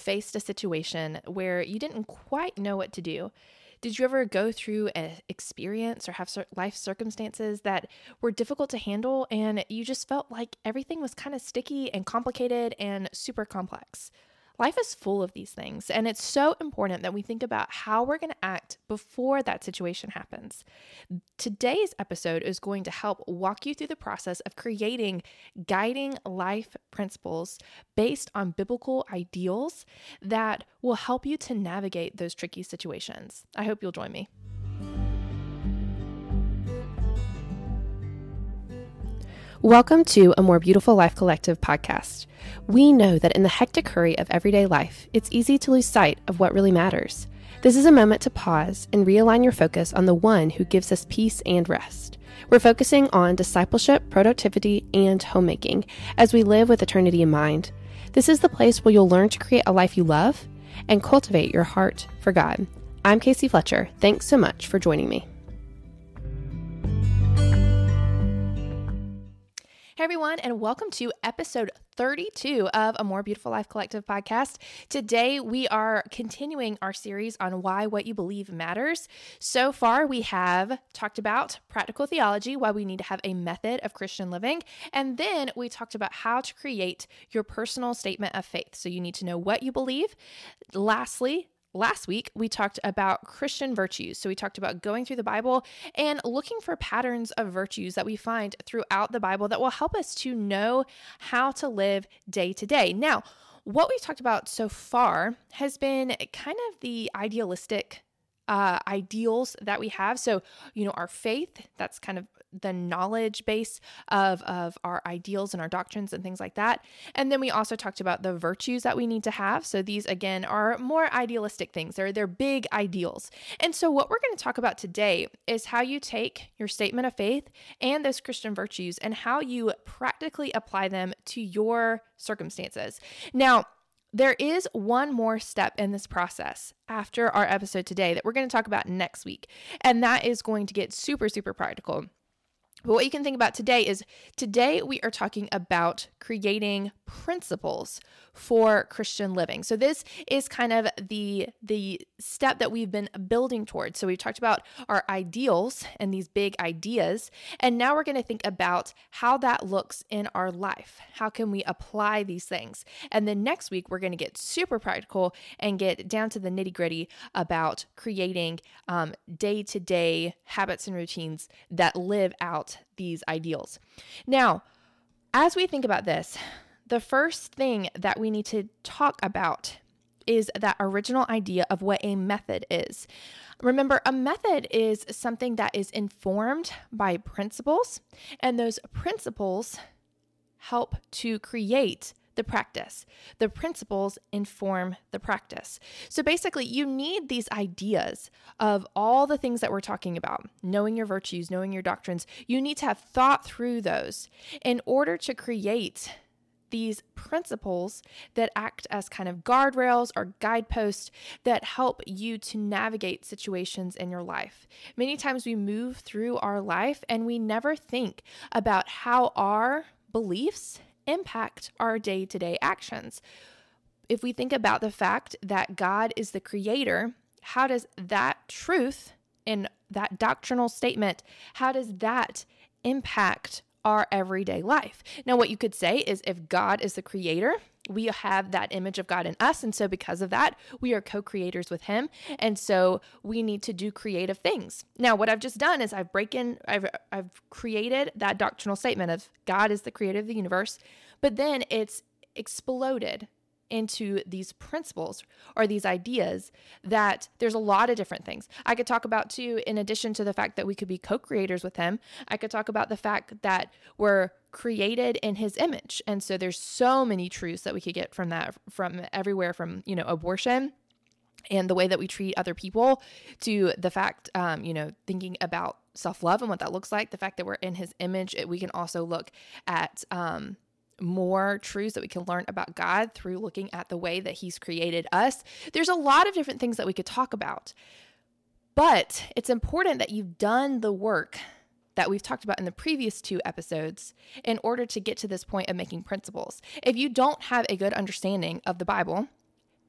faced a situation where you didn't quite know what to do? Did you ever go through an experience or have life circumstances that were difficult to handle and you just felt like everything was kind of sticky and complicated and super complex? Life is full of these things, and it's so important that we think about how we're going to act before that situation happens. Today's episode is going to help walk you through the process of creating guiding life principles based on biblical ideals that will help you to navigate those tricky situations. I hope you'll join me. Welcome to A More Beautiful Life Collective podcast. We know that in the hectic hurry of everyday life, it's easy to lose sight of what really matters. This is a moment to pause and realign your focus on the one who gives us peace and rest. We're focusing on discipleship, productivity, and homemaking as we live with eternity in mind. This is the place where you'll learn to create a life you love and cultivate your heart for God. I'm Casey Fletcher. Thanks so much for joining me. Hey everyone, and welcome to episode 32 of A More Beautiful Life Collective podcast. Today we are continuing our series on why what you believe matters. So far we have talked about practical theology, why we need to have a method of Christian living, and then we talked about how to create your personal statement of faith. So you need to know what you believe. Last week, we talked about Christian virtues. So we talked about going through the Bible and looking for patterns of virtues that we find throughout the Bible that will help us to know how to live day to day. Now, what we've talked about so far has been kind of the idealistic ideals that we have. So, our faith, that's kind of the knowledge base of our ideals and our doctrines and things like that. And then we also talked about the virtues that we need to have. So these, again, are more idealistic things. They're big ideals. And so what we're going to talk about today is how you take your statement of faith and those Christian virtues and how you practically apply them to your circumstances. Now, there is one more step in this process after our episode today that we're going to talk about next week, and that is going to get super, super practical. But what you can think about today is today we are talking about creating principles for Christian living. So this is kind of the step that we've been building towards. So we've talked about our ideals and these big ideas, and now we're going to think about how that looks in our life. How can we apply these things? And then next week we're going to get super practical and get down to the nitty-gritty about creating day-to-day habits and routines that live out these ideals. Now, as we think about this, the first thing that we need to talk about is that original idea of what a method is. Remember, a method is something that is informed by principles, and those principles help to create the practice. The principles inform the practice. So basically, you need these ideas of all the things that we're talking about, knowing your virtues, knowing your doctrines. You need to have thought through those in order to create these principles that act as kind of guardrails or guideposts that help you to navigate situations in your life. Many times we move through our life and we never think about how our beliefs impact our day-to-day actions. If we think about the fact that God is the creator, how does that truth in that doctrinal statement, how does that impact our everyday life? Now, what you could say is if God is the creator, we have that image of God in us. And so because of that, we are co-creators with him. And so we need to do creative things. Now, what I've just done is I've created that doctrinal statement of God is the creator of the universe, but then it's exploded into these principles or these ideas that there's a lot of different things. I could talk about too, in addition to the fact that we could be co-creators with him, I could talk about the fact that we're created in his image. And so there's so many truths that we could get from that, from everywhere from, abortion and the way that we treat other people to the fact, thinking about self-love and what that looks like, the fact that we're in his image. We can also look at, more truths that we can learn about God through looking at the way that he's created us. There's a lot of different things that we could talk about, but it's important that you've done the work that we've talked about in the previous 2 episodes in order to get to this point of making principles. If you don't have a good understanding of the Bible,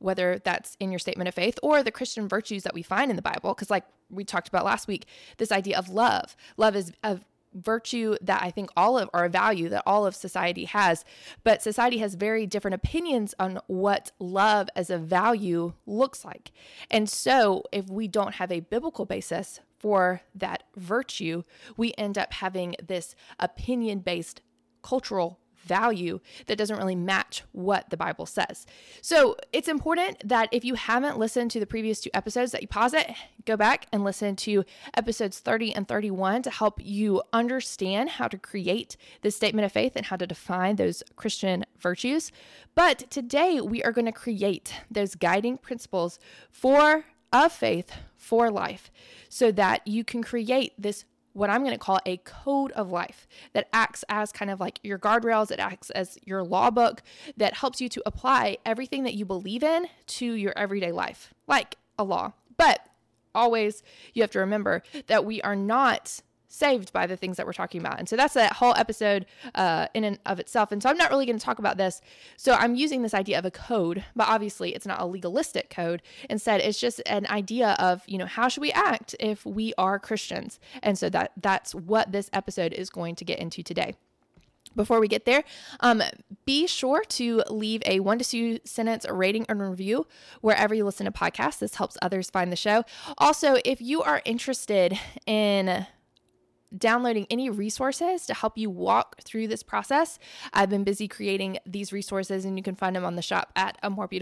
whether that's in your statement of faith or the Christian virtues that we find in the Bible. Because like we talked about last week, this idea of love. Love is a virtue that I think or a value that all of society has, but society has very different opinions on what love as a value looks like. And so if we don't have a biblical basis for that virtue, we end up having this opinion-based cultural value that doesn't really match what the Bible says. So it's important that if you haven't listened to the previous 2 episodes, that you pause it, go back and listen to episodes 30 and 31 to help you understand how to create this statement of faith and how to define those Christian virtues. But today we are going to create those guiding principles of faith for life so that you can create this what I'm going to call a code of life that acts as kind of like your guardrails. It acts as your law book that helps you to apply everything that you believe in to your everyday life, like a law. But always you have to remember that we are not saved by the things that we're talking about. And so that's that whole episode in and of itself. And so I'm not really going to talk about this. So I'm using this idea of a code, but obviously it's not a legalistic code. Instead, it's just an idea of, how should we act if we are Christians? And so that's what this episode is going to get into today. Before we get there, be sure to leave a 1 to 2 sentence rating and review wherever you listen to podcasts. This helps others find the show. Also, if you are interested in downloading any resources to help you walk through this process, I've been busy creating these resources, and you can find them on the shop at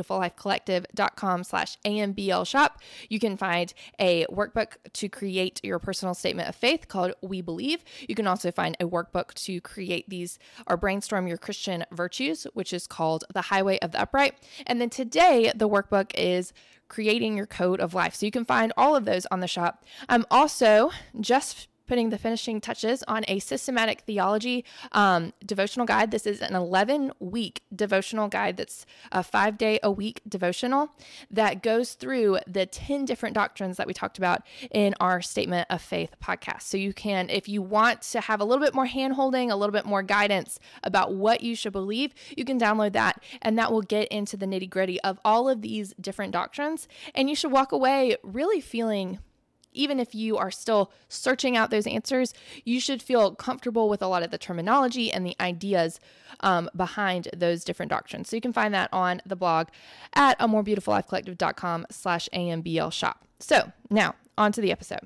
amorebeautiful.com/AMBL shop. You can find a workbook to create your personal statement of faith called We Believe. You can also find a workbook to create these or brainstorm your Christian virtues, which is called The Highway of the Upright. And then today, the workbook is Creating Your Code of Life. So you can find all of those on the shop. I'm also just putting the finishing touches on a systematic theology devotional guide. This is an 11-week devotional guide that's a 5-day-a-week devotional that goes through the 10 different doctrines that we talked about in our Statement of Faith podcast. So you can, if you want to have a little bit more hand-holding, a little bit more guidance about what you should believe, you can download that, and that will get into the nitty-gritty of all of these different doctrines. And you should walk away really feeling, even if you are still searching out those answers, you should feel comfortable with a lot of the terminology and the ideas behind those different doctrines. So you can find that on the blog at amorebeautifullifecollective.com/AMBL shop. So now on to the episode.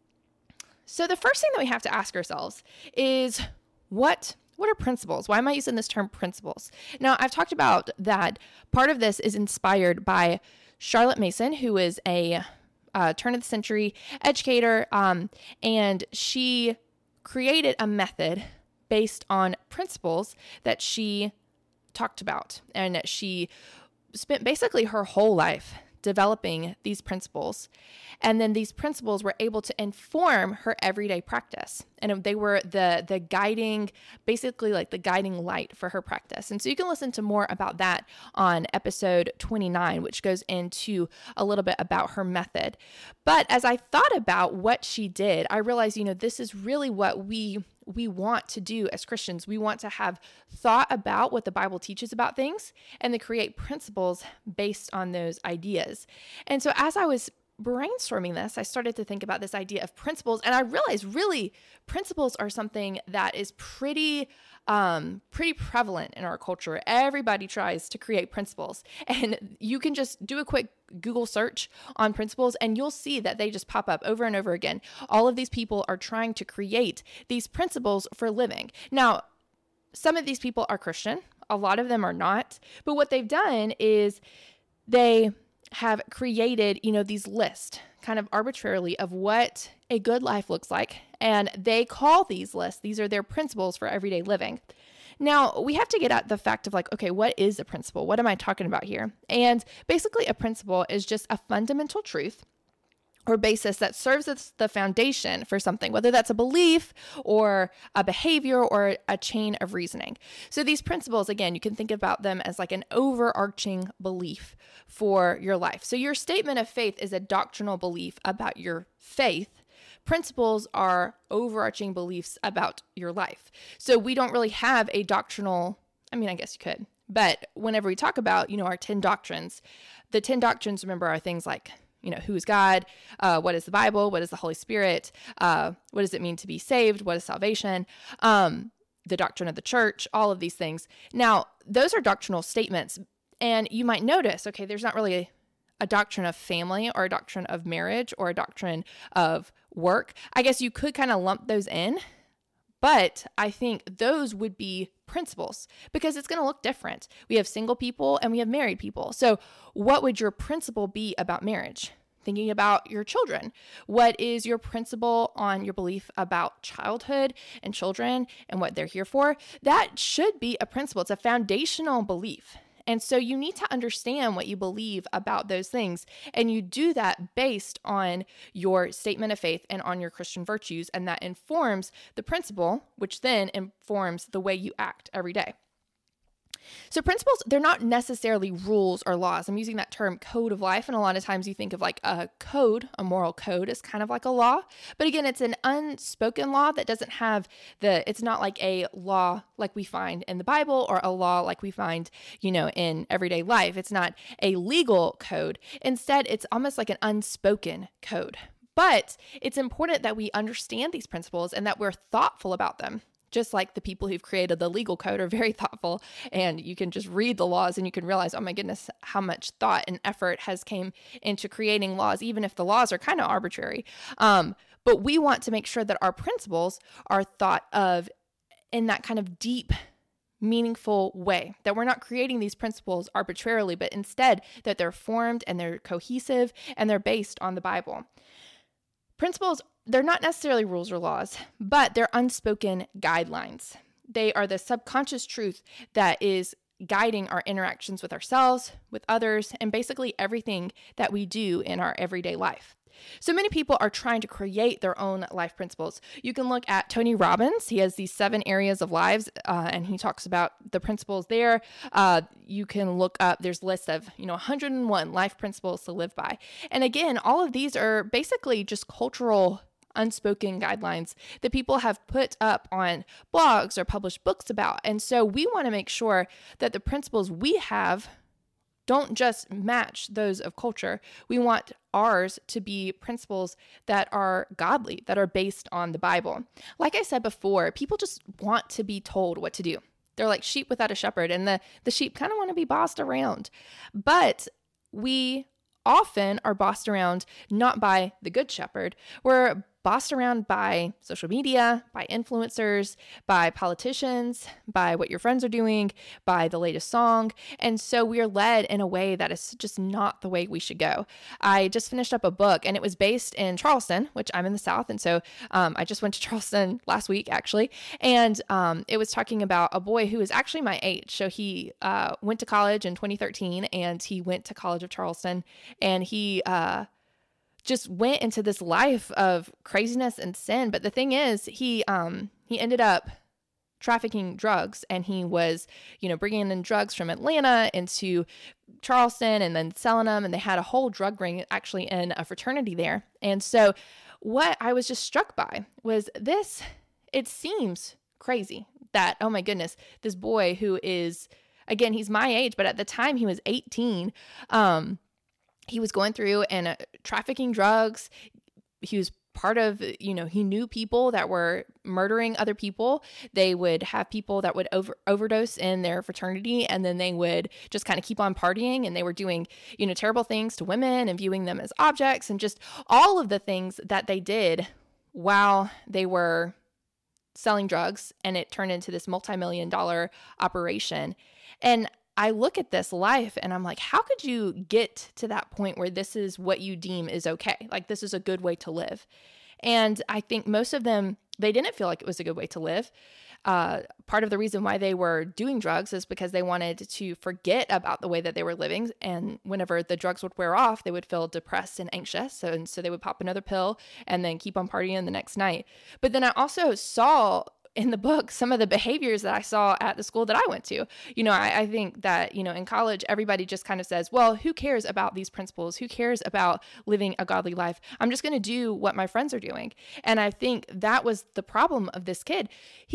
So the first thing that we have to ask ourselves is what are principles? Why am I using this term principles? Now, I've talked about that part of this is inspired by Charlotte Mason, who is a turn of the century educator, and she created a method based on principles that she talked about, and she spent basically her whole life developing these principles, and then these principles were able to inform her everyday practice, and they were the guiding, basically like the guiding light for her practice. And so you can listen to more about that on episode 29, which goes into a little bit about her method. But as I thought about what she did, I realized, this is really what we want to do as Christians. We want to have thought about what the Bible teaches about things and to create principles based on those ideas. And so as I was brainstorming this, I started to think about this idea of principles, and I realized really principles are something that is pretty prevalent in our culture. Everybody tries to create principles, and you can just do a quick Google search on principles and you'll see that they just pop up over and over again. All of these people are trying to create these principles for living. Now, some of these people are Christian, a lot of them are not, but what they've done is they have created, these lists kind of arbitrarily of what a good life looks like. And they call these lists, these are their principles for everyday living. Now, we have to get at the fact of okay, what is a principle? What am I talking about here? And basically a principle is just a fundamental truth or basis that serves as the foundation for something, whether that's a belief or a behavior or a chain of reasoning. So these principles, again, you can think about them as like an overarching belief for your life. So your statement of faith is a doctrinal belief about your faith. Principles are overarching beliefs about your life. So we don't really have a doctrinal, I guess you could, But whenever we talk about, our 10 doctrines, the 10 doctrines, remember, are things like, who is God? What is the Bible? What is the Holy Spirit? What does it mean to be saved? What is salvation? The doctrine of the church, all of these things. Now, those are doctrinal statements. And you might notice, okay, there's not really a doctrine of family or a doctrine of marriage or a doctrine of work. I guess you could kind of lump those in, but I think those would be principles because it's going to look different. We have single people and we have married people. So what would your principle be about marriage? Thinking about your children. What is your principle on your belief about childhood and children and what they're here for? That should be a principle. It's a foundational belief. And so you need to understand what you believe about those things. And you do that based on your statement of faith and on your Christian virtues. And that informs the principle, which then informs the way you act every day. So principles, they're not necessarily rules or laws. I'm using that term code of life. And a lot of times you think of like a code, a moral code is kind of like a law. But again, it's an unspoken law that doesn't have it's not like a law like we find in the Bible or a law like we find, in everyday life. It's not a legal code. Instead, it's almost like an unspoken code. But it's important that we understand these principles and that we're thoughtful about them. Just like the people who've created the legal code are very thoughtful, and you can just read the laws and you can realize, oh my goodness, how much thought and effort has came into creating laws, even if the laws are kind of arbitrary. But we want to make sure that our principles are thought of in that kind of deep, meaningful way, that we're not creating these principles arbitrarily, but instead that they're formed and they're cohesive and they're based on the Bible. Principles, they're not necessarily rules or laws, but they're unspoken guidelines. They are the subconscious truth that is guiding our interactions with ourselves, with others, and basically everything that we do in our everyday life. So many people are trying to create their own life principles. You can look at Tony Robbins. He has these 7 areas of lives, and he talks about the principles there. You can look up, there's lists of, 101 life principles to live by. And again, all of these are basically just cultural unspoken guidelines that people have put up on blogs or published books about. And so we want to make sure that the principles we have don't just match those of culture. We want ours to be principles that are godly, that are based on the Bible. Like I said before, people just want to be told what to do. They're like sheep without a shepherd, and the sheep kind of want to be bossed around. But we often are bossed around not by the good shepherd. We're bossed around by social media, by influencers, by politicians, by what your friends are doing, by the latest song. And so we are led in a way that is just not the way we should go. I just finished up a book, and it was based in Charleston, which I'm in the South. And so I just went to Charleston last week, actually. And it was talking about a boy who is actually my age. So he went to college in 2013, and he went to College of Charleston, and he just went into this life of craziness and sin. But the thing is, he ended up trafficking drugs, and he was, bringing in drugs from Atlanta into Charleston and then selling them. And they had a whole drug ring actually in a fraternity there. And so what I was just struck by was this. It seems crazy that, oh my goodness, this boy who is, again, he's my age, but at the time he was 18, he was going through and trafficking drugs. He was part of, he knew people that were murdering other people. They would have people that would overdose in their fraternity, and then they would just kind of keep on partying, and they were doing, terrible things to women and viewing them as objects, and just all of the things that they did while they were selling drugs. And it turned into this multi-million-dollar operation. And I look at this life and I'm like, how could you get to that point where this is what you deem is okay? Like, this is a good way to live. And I think most of them, they didn't feel like it was a good way to live. Part of the reason why they were doing drugs is because they wanted to forget about the way that they were living. And whenever the drugs would wear off, they would feel depressed and anxious. And so they would pop another pill and then keep on partying the next night. But then I also saw in the book some of the behaviors that I saw at the school that I went to. I think that, in college, everybody just kind of says, well, who cares about these principles? Who cares about living a godly life? I'm just going to do what my friends are doing. And I think that was the problem of this kid.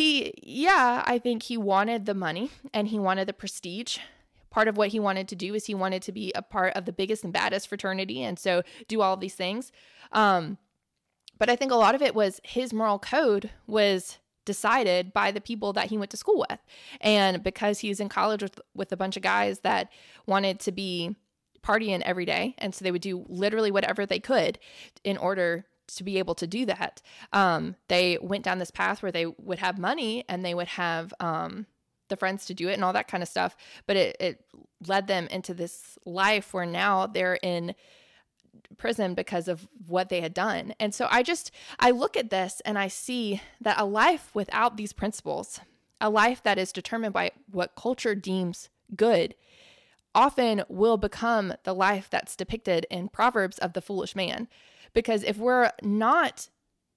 I think he wanted the money and he wanted the prestige. Part of what he wanted to do is he wanted to be a part of the biggest and baddest fraternity, and so do all of these things. But I think a lot of it was his moral code was decided by the people that he went to school with. And because he's in college with a bunch of guys that wanted to be partying every day, and so they would do literally whatever they could in order to be able to do that. They went down this path where they would have money and they would have the friends to do it and all that kind of stuff. But it led them into this life where now they're in prison because of what they had done. And so I look at this and I see that a life without these principles, a life that is determined by what culture deems good, often will become the life that's depicted in Proverbs of the foolish man. Because if we're not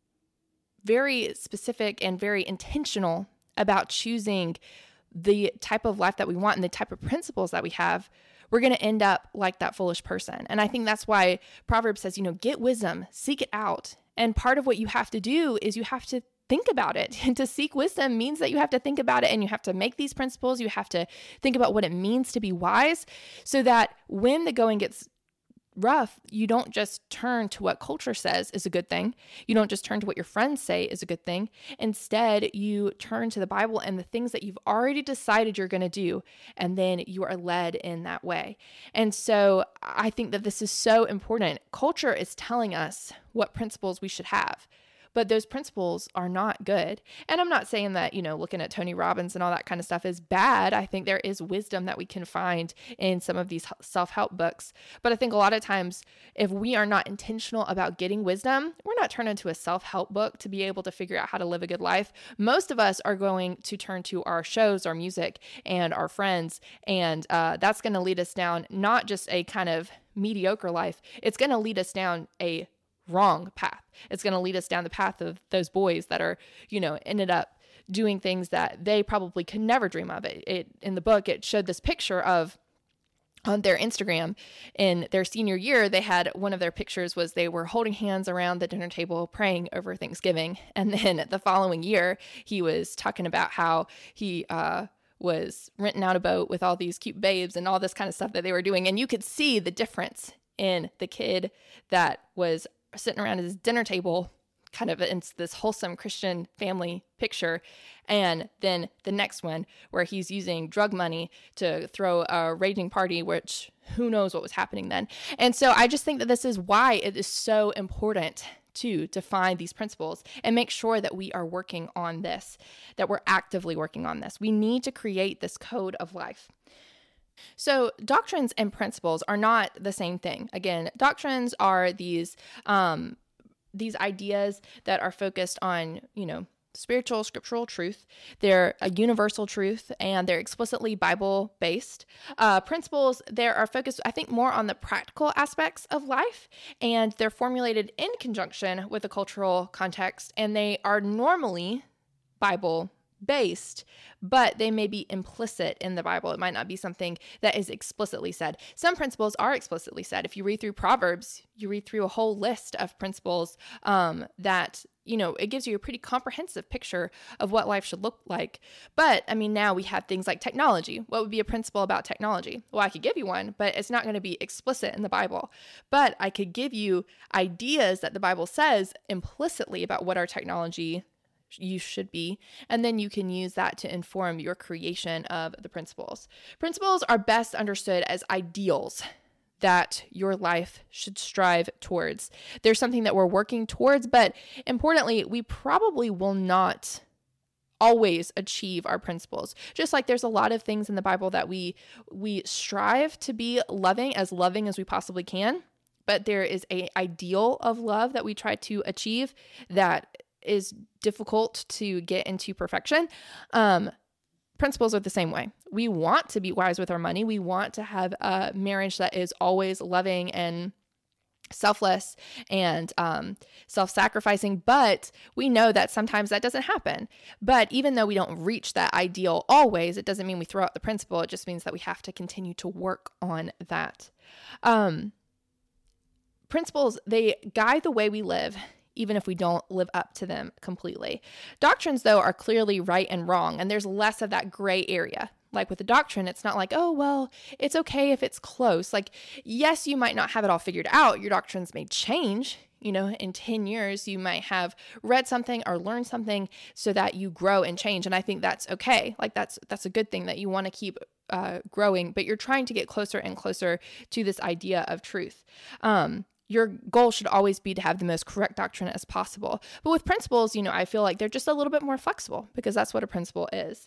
very specific and very intentional about choosing the type of life that we want and the type of principles that we have, we're going to end up like that foolish person. And I think that's why Proverbs says, get wisdom, seek it out. And part of what you have to do is you have to think about it. And to seek wisdom means that you have to think about it and you have to make these principles. You have to think about what it means to be wise so that when the going gets rough, you don't just turn to what culture says is a good thing. You don't just turn to what your friends say is a good thing. Instead, you turn to the Bible and the things that you've already decided you're going to do, and then you are led in that way. And so I think that this is so important. Culture is telling us what principles we should have, but those principles are not good. And I'm not saying that, looking at Tony Robbins and all that kind of stuff is bad. I think there is wisdom that we can find in some of these self-help books. But I think a lot of times, if we are not intentional about getting wisdom, we're not turning to a self-help book to be able to figure out how to live a good life. Most of us are going to turn to our shows, our music, and our friends. And that's going to lead us down not just a kind of mediocre life. It's going to lead us down a wrong path. It's going to lead us down the path of those boys that are, ended up doing things that they probably could never dream of. It in the book, it showed this picture of on their Instagram in their senior year. They had one of their pictures was they were holding hands around the dinner table praying over Thanksgiving. And then the following year, he was talking about how he was renting out a boat with all these cute babes and all this kind of stuff that they were doing. And you could see the difference in the kid that was sitting around his dinner table, kind of in this wholesome Christian family picture. And then the next one where he's using drug money to throw a raging party, which who knows what was happening then. And so I just think that this is why it is so important to define these principles and make sure that we are working on this, that we're actively working on this. We need to create this code of life. So doctrines and principles are not the same thing. Again, doctrines are these ideas that are focused on, spiritual, scriptural truth. They're a universal truth and they're explicitly Bible-based. Principles, they are focused, I think, more on the practical aspects of life, and they're formulated in conjunction with a cultural context, and they are normally Bible-based, but they may be implicit in the Bible. It might not be something that is explicitly said. Some principles are explicitly said. If you read through Proverbs, you read through a whole list of principles that, it gives you a pretty comprehensive picture of what life should look like. But, now we have things like technology. What would be a principle about technology? Well, I could give you one, but it's not going to be explicit in the Bible. But I could give you ideas that the Bible says implicitly about what our technology you should be, and then you can use that to inform your creation of the principles. Principles are best understood as ideals that your life should strive towards. There's something that we're working towards, but importantly, we probably will not always achieve our principles. Just like there's a lot of things in the Bible that we strive to be loving as we possibly can, but there is an ideal of love that we try to achieve that is difficult to get into perfection. Principles are the same way. We want to be wise with our money. We want to have a marriage that is always loving and selfless and self-sacrificing, but we know that sometimes that doesn't happen. But even though we don't reach that ideal always, it doesn't mean we throw out the principle. It just means that we have to continue to work on that. Principles, they guide the way we live, even if we don't live up to them completely. Doctrines, though, are clearly right and wrong, and there's less of that gray area. Like with the doctrine, it's not like, oh, well, it's okay if it's close. Like, yes, you might not have it all figured out. Your doctrines may change. In 10 years, you might have read something or learned something so that you grow and change. And I think that's okay. Like that's a good thing, that you want to keep growing, but you're trying to get closer and closer to this idea of truth. Your goal should always be to have the most correct doctrine as possible. But with principles, I feel like they're just a little bit more flexible, because that's what a principle is.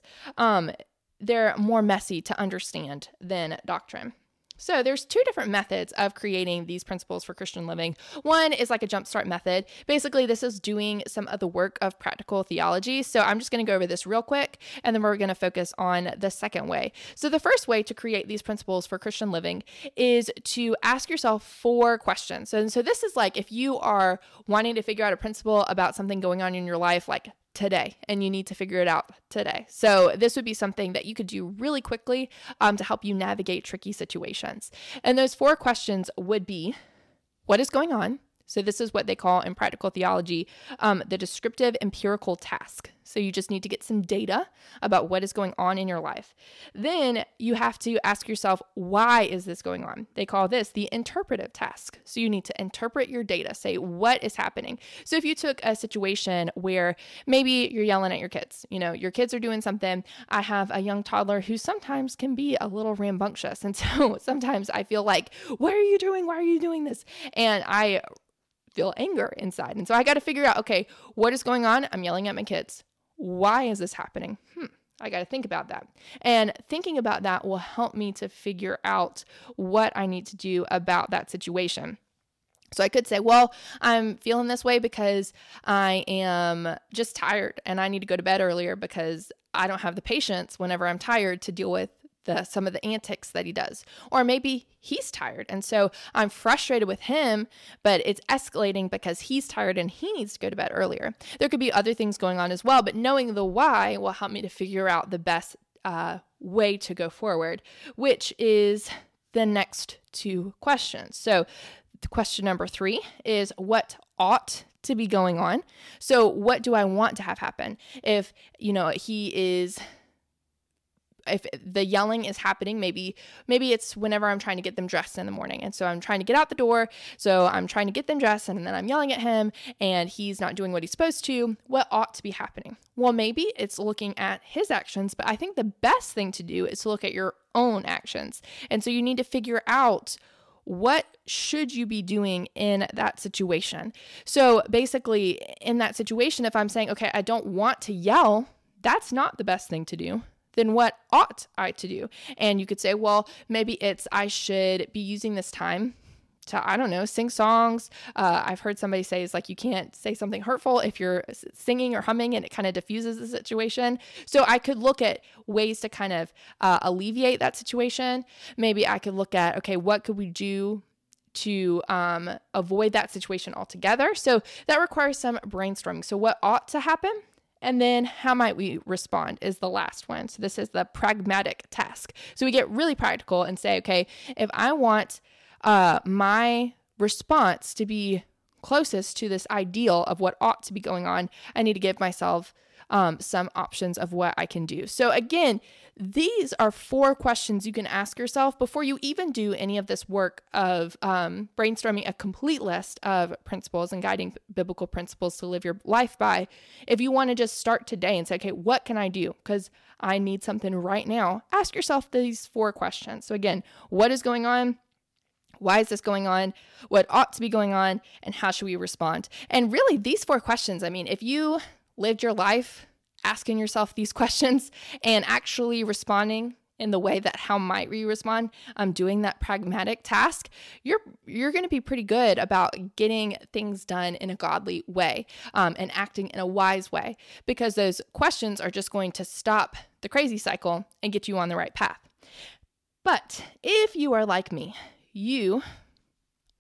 They're more messy to understand than doctrine. So there's two different methods of creating these principles for Christian living. One is like a jumpstart method. Basically, this is doing some of the work of practical theology. So I'm just going to go over this real quick, and then we're going to focus on the second way. So the first way to create these principles for Christian living is to ask yourself 4 questions. And so this is like if you are wanting to figure out a principle about something going on in your life, like today, and you need to figure it out today. So this would be something that you could do really quickly to help you navigate tricky situations. And those 4 questions would be, what is going on? So this is what they call in practical theology, the descriptive empirical task. So you just need to get some data about what is going on in your life. Then you have to ask yourself, why is this going on? They call this the interpretive task. So you need to interpret your data, say what is happening. So if you took a situation where maybe you're yelling at your kids, your kids are doing something. I have a young toddler who sometimes can be a little rambunctious. And so sometimes I feel like, what are you doing? Why are you doing this? And I feel anger inside. And so I got to figure out, okay, what is going on? I'm yelling at my kids. Why is this happening? I got to think about that. And thinking about that will help me to figure out what I need to do about that situation. So I could say, well, I'm feeling this way because I am just tired and I need to go to bed earlier because I don't have the patience whenever I'm tired to deal with some of the antics that he does. Or maybe he's tired, and so I'm frustrated with him, but it's escalating because he's tired and he needs to go to bed earlier. There could be other things going on as well, but knowing the why will help me to figure out the best way to go forward, which is the next 2 questions. So question number 3 is, what ought to be going on? So what do I want to have happen? If if the yelling is happening, maybe it's whenever I'm trying to get them dressed in the morning. And so I'm trying to get out the door. So I'm trying to get them dressed, and then I'm yelling at him and he's not doing what he's supposed to. What ought to be happening? Well, maybe it's looking at his actions, but I think the best thing to do is to look at your own actions. And so you need to figure out, what should you be doing in that situation? So basically in that situation, if I'm saying, okay, I don't want to yell, that's not the best thing to do. Then what ought I to do? And you could say, well, maybe it's I should be using this time to, sing songs. I've heard somebody say it's like you can't say something hurtful if you're singing or humming, and it kind of diffuses the situation. So I could look at ways to kind of alleviate that situation. Maybe I could look at, okay, what could we do to avoid that situation altogether? So that requires some brainstorming. So what ought to happen? And then how might we respond is the last one. So this is the pragmatic task. So we get really practical and say, okay, if I want my response to be closest to this ideal of what ought to be going on, I need to give myself some options of what I can do. So again, these are 4 questions you can ask yourself before you even do any of this work of brainstorming a complete list of principles and guiding biblical principles to live your life by. If you want to just start today and say, okay, what can I do? Because I need something right now. Ask yourself these 4 questions. So again, what is going on? Why is this going on? What ought to be going on? And how should we respond? And really, these 4 questions, if you lived your life asking yourself these questions and actually responding in the way that how might we respond, doing that pragmatic task, you're going to be pretty good about getting things done in a godly way and acting in a wise way, because those questions are just going to stop the crazy cycle and get you on the right path. But if you are like me, you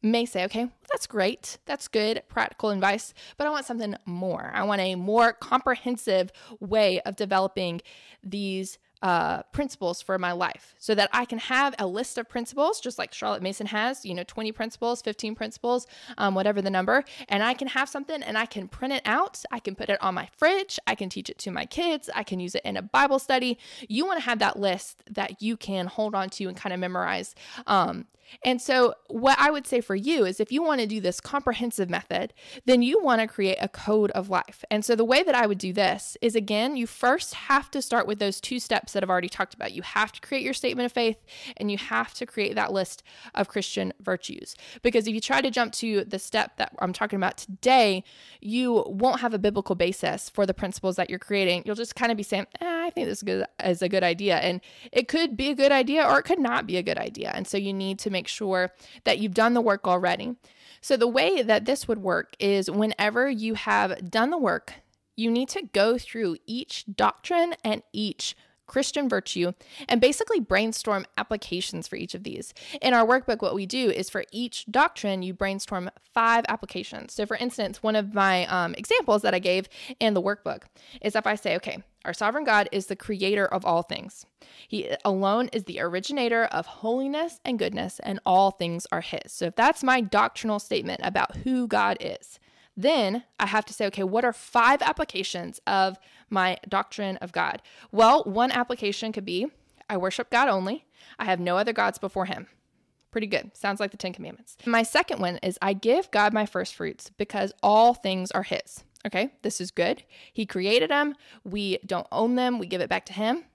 may say, okay, that's great. That's good practical advice, but I want something more. I want a more comprehensive way of developing these principles for my life so that I can have a list of principles, just like Charlotte Mason has, 20 principles, 15 principles, whatever the number. And I can have something and I can print it out. I can put it on my fridge. I can teach it to my kids. I can use it in a Bible study. You want to have that list that you can hold on to and kind of memorize. And so what I would say for you is if you want to do this comprehensive method, then you want to create a code of life. And so the way that I would do this is, again, you first have to start with those 2 steps that I've already talked about. You have to create your statement of faith and you have to create that list of Christian virtues. Because if you try to jump to the step that I'm talking about today, you won't have a biblical basis for the principles that you're creating. You'll just kind of be saying, I think this is a good idea. And it could be a good idea or it could not be a good idea. And so you need to make sure that you've done the work already. So the way that this would work is whenever you have done the work, you need to go through each doctrine and each Christian virtue and basically brainstorm applications for each of these. In our workbook, what we do is for each doctrine, you brainstorm 5 applications. So for instance, one of my examples that I gave in the workbook is if I say, okay, our sovereign God is the creator of all things. He alone is the originator of holiness and goodness, and all things are his. So if that's my doctrinal statement about who God is, then I have to say, okay, what are 5 applications of my doctrine of God? Well, one application could be, I worship God only. I have no other gods before him. Pretty good. Sounds like the 10 Commandments. My second one is, I give God my first fruits because all things are his. Okay, this is good. He created them. We don't own them. We give it back to him.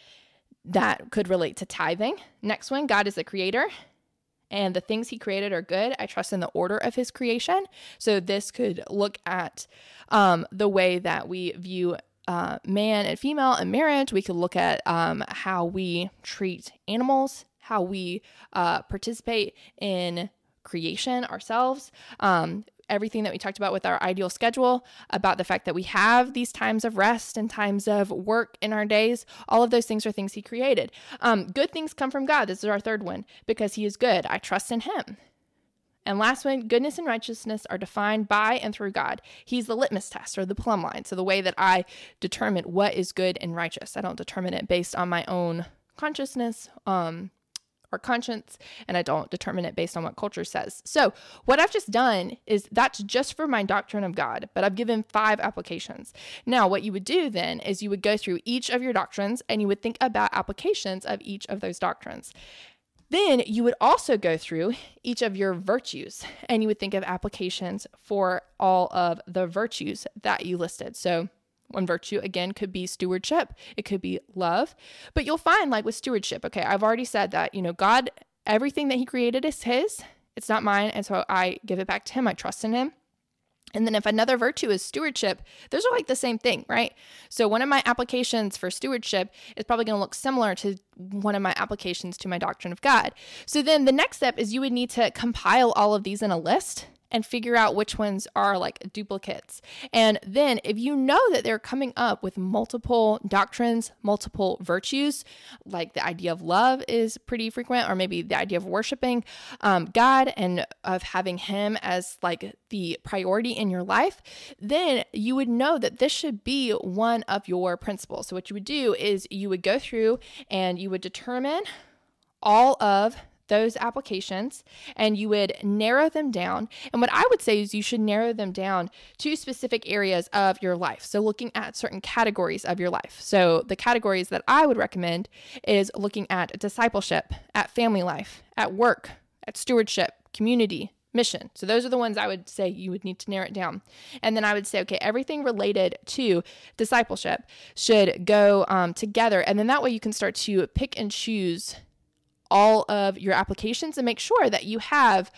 That could relate to tithing. Next one, God is the creator. And the things he created are good. I trust in the order of his creation. So this could look at the way that we view man and female in marriage. We could look at how we treat animals, how we participate in creation ourselves. Everything that we talked about with our ideal schedule, about the fact that we have these times of rest and times of work in our days, all of those things are things he created. Good things come from God. This is our third one, because he is good. I trust in him. And last one, goodness and righteousness are defined by and through God. He's the litmus test or the plumb line. So the way that I determine what is good and righteous, I don't determine it based on my own consciousness, or conscience, and I don't determine it based on what culture says. So what I've just done is that's just for my doctrine of God, but I've given 5 applications. Now, what you would do then is you would go through each of your doctrines and you would think about applications of each of those doctrines. Then you would also go through each of your virtues and you would think of applications for all of the virtues that you listed. So one virtue, again, could be stewardship. It could be love. But you'll find, like with stewardship, okay, I've already said that, God, everything that he created is his. It's not mine. And so I give it back to him. I trust in him. And then if another virtue is stewardship, those are like the same thing, right? So one of my applications for stewardship is probably going to look similar to one of my applications to my doctrine of God. So then the next step is you would need to compile all of these in a list and figure out which ones are like duplicates. And then if you know that they're coming up with multiple doctrines, multiple virtues, like the idea of love is pretty frequent, or maybe the idea of worshiping God and of having him as like the priority in your life, then you would know that this should be one of your principles. So what you would do is you would go through and you would determine all of those applications and you would narrow them down. And what I would say is you should narrow them down to specific areas of your life. So looking at certain categories of your life. So the categories that I would recommend is looking at discipleship, at family life, at work, at stewardship, community, mission. So those are the ones I would say you would need to narrow it down. And then I would say, okay, everything related to discipleship should go together. And then that way you can start to pick and choose all of your applications and make sure that you have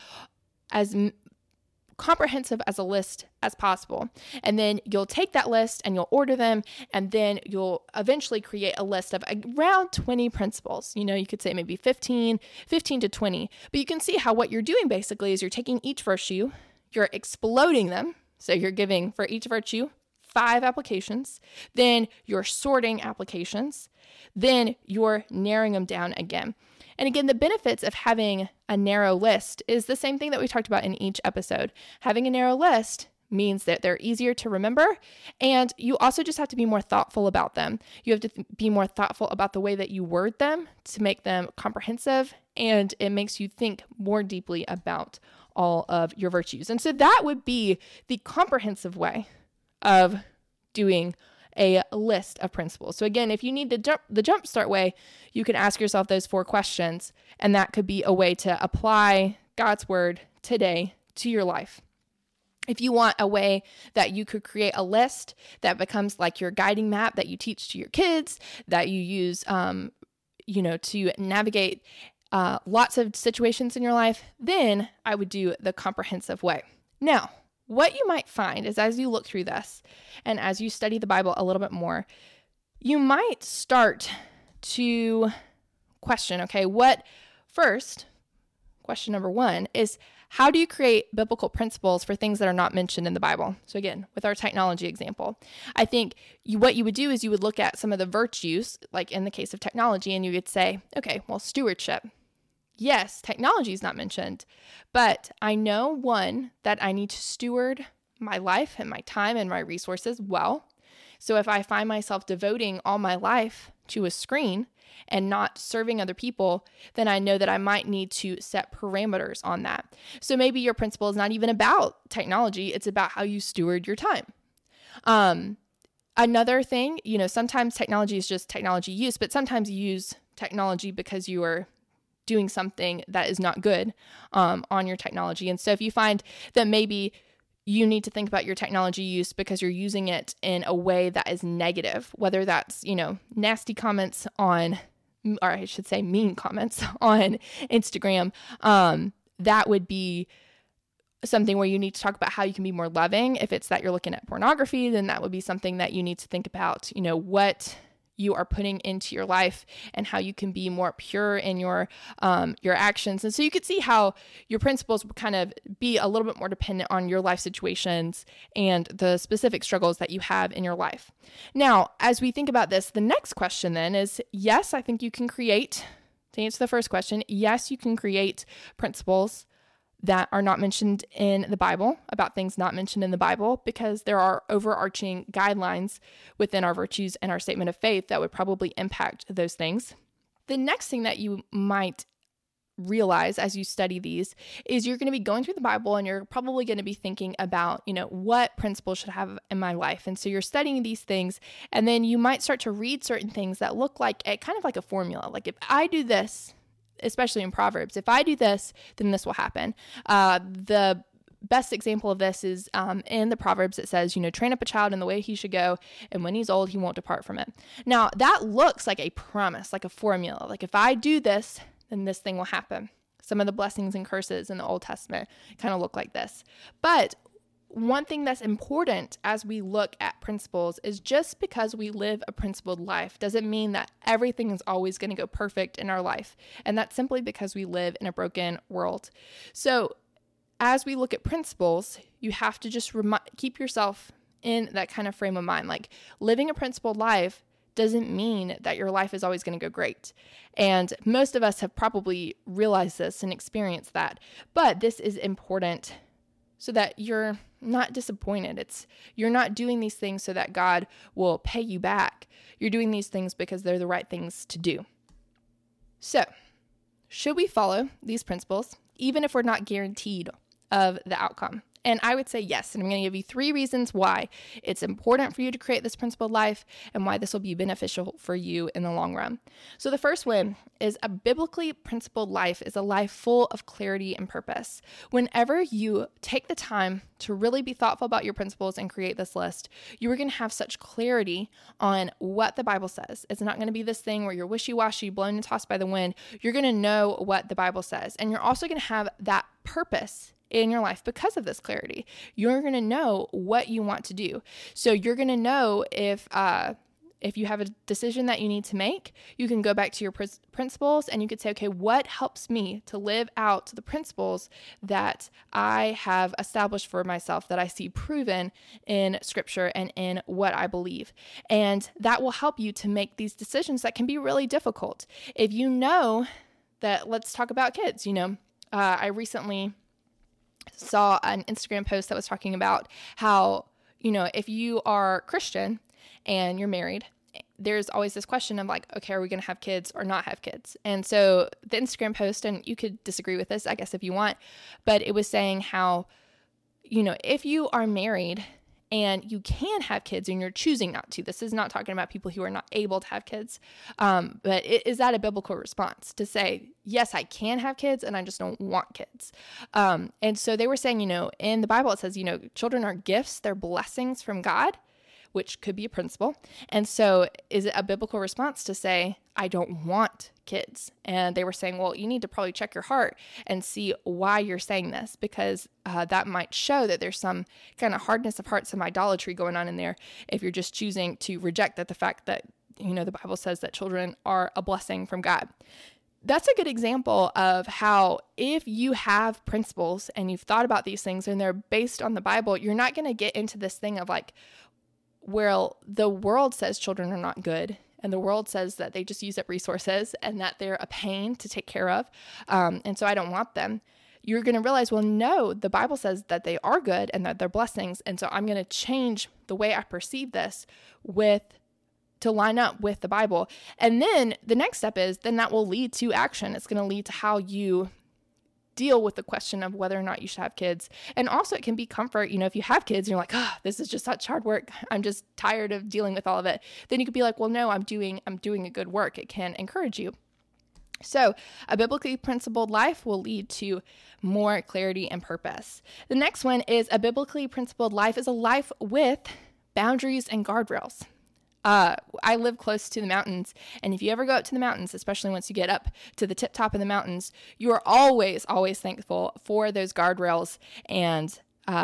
as comprehensive as a list as possible. And then you'll take that list and you'll order them, and then you'll eventually create a list of around 20 principles. You could say maybe 15 to 20, but you can see how what you're doing basically is you're taking each virtue, you're exploding them. So you're giving for each virtue 5 applications, then you're sorting applications, then you're narrowing them down again. And again, the benefits of having a narrow list is the same thing that we talked about in each episode. Having a narrow list means that they're easier to remember, and you also just have to be more thoughtful about them. You have to be more thoughtful about the way that you word them to make them comprehensive, and it makes you think more deeply about all of your virtues. And so that would be the comprehensive way of doing a list of principles. So again, if you need the jumpstart way, you can ask yourself those 4 questions, and that could be a way to apply God's word today to your life. If you want a way that you could create a list that becomes like your guiding map that you teach to your kids, that you use, to navigate lots of situations in your life, then I would do the comprehensive way. Now, what you might find is as you look through this and as you study the Bible a little bit more, you might start to question, question number 1 is, how do you create biblical principles for things that are not mentioned in the Bible? So again, with our technology example, I think what you would do is you would look at some of the virtues, like in the case of technology, and you would say, okay, well, stewardship. Yes, technology is not mentioned, but I know, 1, that I need to steward my life and my time and my resources well. So if I find myself devoting all my life to a screen and not serving other people, then I know that I might need to set parameters on that. So maybe your principle is not even about technology. It's about how you steward your time. Another thing, sometimes technology is just technology use, but sometimes you use technology because you are doing something that is not good on your technology. And so if you find that maybe you need to think about your technology use because you're using it in a way that is negative, whether that's, nasty comments on, or I should say mean comments on Instagram, that would be something where you need to talk about how you can be more loving. If it's that you're looking at pornography, then that would be something that you need to think about, what you are putting into your life and how you can be more pure in your actions. And so you could see how your principles would kind of be a little bit more dependent on your life situations and the specific struggles that you have in your life. Now, as we think about this, the next question then is, yes, I think you can create, to answer the first question, yes, you can create principles that are not mentioned in the Bible, about things not mentioned in the Bible, because there are overarching guidelines within our virtues and our statement of faith that would probably impact those things. The next thing that you might realize as you study these is you're going to be going through the Bible and you're probably going to be thinking about, what principles should I have in my life. And so you're studying these things, and then you might start to read certain things that look like kind of like a formula. Like if I do this, especially in Proverbs, if I do this, then this will happen. The best example of this is in the Proverbs. It says, train up a child in the way he should go, and when he's old, he won't depart from it. Now, that looks like a promise, like a formula. Like if I do this, then this thing will happen. Some of the blessings and curses in the Old Testament kind of look like this. But one thing that's important as we look at principles is just because we live a principled life doesn't mean that everything is always going to go perfect in our life. And that's simply because we live in a broken world. So as we look at principles, you have to just keep yourself in that kind of frame of mind. Like living a principled life doesn't mean that your life is always going to go great. And most of us have probably realized this and experienced that. But this is important so that you're not disappointed. You're not doing these things so that God will pay you back. You're doing these things because they're the right things to do. So, should we follow these principles, even if we're not guaranteed of the outcome? And I would say yes. And I'm going to give you 3 reasons why it's important for you to create this principled life and why this will be beneficial for you in the long run. So the first one is a biblically principled life is a life full of clarity and purpose. Whenever you take the time to really be thoughtful about your principles and create this list, you are going to have such clarity on what the Bible says. It's not going to be this thing where you're wishy-washy, blown and tossed by the wind. You're going to know what the Bible says. And you're also going to have that purpose in your life because of this clarity. You're going to know what you want to do. So you're going to know if you have a decision that you need to make, you can go back to your principles and you could say, okay, what helps me to live out the principles that I have established for myself, that I see proven in Scripture and in what I believe. And that will help you to make these decisions that can be really difficult. If you know that let's talk about kids. I recently saw an Instagram post that was talking about how, if you are Christian and you're married, there's always this question of like, okay, are we going to have kids or not have kids? And so the Instagram post, and you could disagree with this, I guess, if you want, but it was saying how, if you are married and you can have kids and you're choosing not to, this is not talking about people who are not able to have kids, but is that a biblical response to say, yes, I can have kids and I just don't want kids? And so they were saying, in the Bible, it says, children are gifts, they're blessings from God, which could be a principle. And so is it a biblical response to say, I don't want kids? And they were saying, well, you need to probably check your heart and see why you're saying this, because that might show that there's some kind of hardness of heart, some idolatry going on in there if you're just choosing to reject the fact that, the Bible says that children are a blessing from God. That's a good example of how if you have principles and you've thought about these things and they're based on the Bible, you're not going to get into this thing of like, well, the world says children are not good, and the world says that they just use up resources and that they're a pain to take care of, and so I don't want them. You're going to realize, well, no, the Bible says that they are good and that they're blessings, and so I'm going to change the way I perceive this to line up with the Bible. And then the next step is, then that will lead to action. It's going to lead to how you deal with the question of whether or not you should have kids. And also it can be comfort, if you have kids and you're like, this is just such hard work, I'm just tired of dealing with all of it. Then you could be like, well, no, I'm doing a good work. It can encourage you. So a biblically principled life will lead to more clarity and purpose. The next one is a biblically principled life is a life with boundaries and guardrails. I live close to the mountains, and if you ever go up to the mountains, especially once you get up to the tip top of the mountains, you are always, always thankful for those guardrails and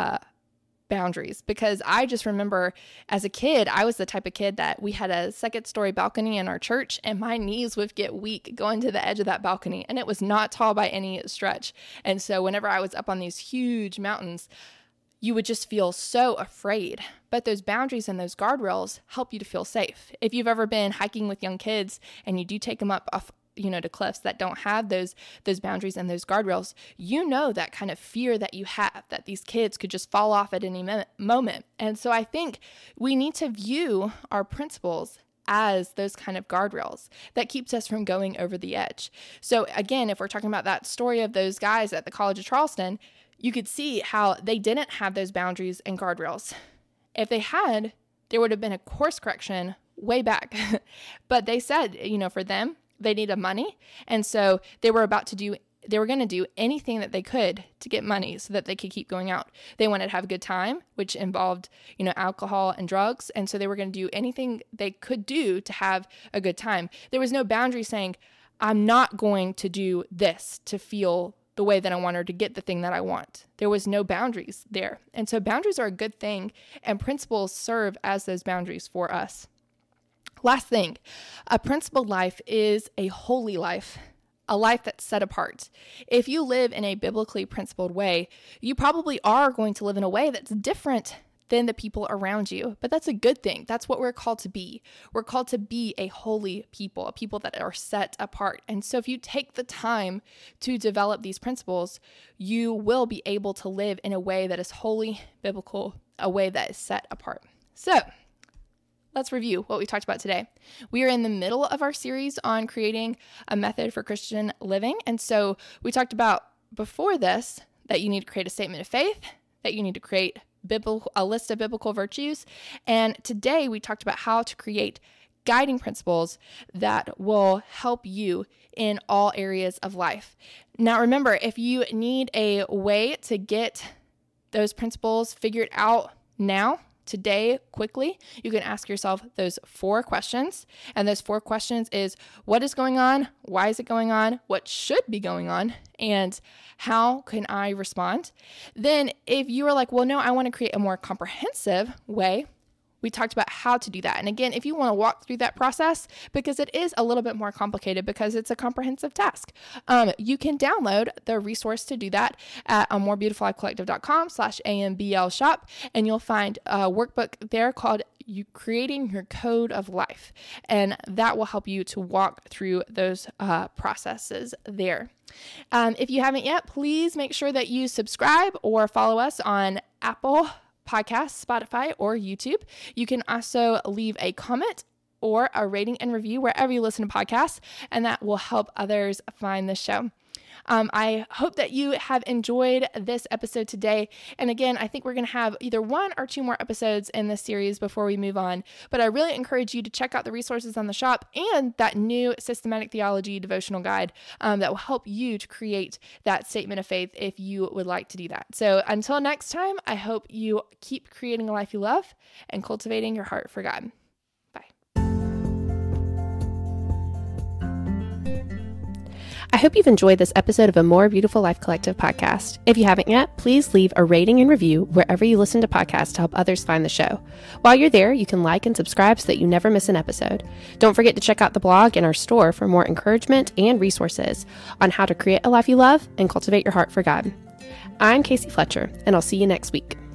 boundaries. Because I just remember as a kid, I was the type of kid that we had a second-story balcony in our church, and my knees would get weak going to the edge of that balcony, and it was not tall by any stretch. And so whenever I was up on these huge mountains, you would just feel so afraid. But those boundaries and those guardrails help you to feel safe. If you've ever been hiking with young kids and you do take them up off, to cliffs that don't have those boundaries and those guardrails, that kind of fear that you have, that these kids could just fall off at any moment. And so I think we need to view our principles as those kind of guardrails that keeps us from going over the edge. So again, if we're talking about that story of those guys at the College of Charleston, you could see how they didn't have those boundaries and guardrails. If they had, there would have been a course correction way back. But they said, for them, they needed money. And so they were going to do anything that they could to get money so that they could keep going out. They wanted to have a good time, which involved, alcohol and drugs. And so they were going to do anything they could do to have a good time. There was no boundary saying, I'm not going to do this to feel the way that I want, or to get the thing that I want. There was no boundaries there. And so boundaries are a good thing, and principles serve as those boundaries for us. Last thing, a principled life is a holy life, a life that's set apart. If you live in a biblically principled way, you probably are going to live in a way that's different than the people around you. But that's a good thing. That's what we're called to be. We're called to be a holy people, a people that are set apart. And so if you take the time to develop these principles, you will be able to live in a way that is holy, biblical, a way that is set apart. So let's review what we talked about today. We are in the middle of our series on creating a method for Christian living. And so we talked about before this that you need to create a statement of faith, that you need to create a list of biblical virtues. And today we talked about how to create guiding principles that will help you in all areas of life. Now, remember, if you need a way to get those principles figured out now, today, quickly, you can ask yourself those 4 questions. And those 4 questions is, what is going on? Why is it going on? What should be going on? And how can I respond? Then if you are like, well, no, I want to create a more comprehensive way, we talked about how to do that. And again, if you want to walk through that process, because it is a little bit more complicated because it's a comprehensive task, you can download the resource to do that at amorebeautifullifecollective.com/AMBL shop. And you'll find a workbook there called you creating your code of life, and that will help you to walk through those processes there. If you haven't yet, please make sure that you subscribe or follow us on Apple Podcasts, Spotify, or YouTube. You can also leave a comment or a rating and review wherever you listen to podcasts, and that will help others find the show. I hope that you have enjoyed this episode today. And again, I think we're going to have either 1 or 2 more episodes in this series before we move on. But I really encourage you to check out the resources on the shop and that new systematic theology devotional guide that will help you to create that statement of faith if you would like to do that. So until next time, I hope you keep creating a life you love and cultivating your heart for God. I hope you've enjoyed this episode of A More Beautiful Life Collective podcast. If you haven't yet, please leave a rating and review wherever you listen to podcasts to help others find the show. While you're there, you can like and subscribe so that you never miss an episode. Don't forget to check out the blog and our store for more encouragement and resources on how to create a life you love and cultivate your heart for God. I'm Casey Fletcher, and I'll see you next week.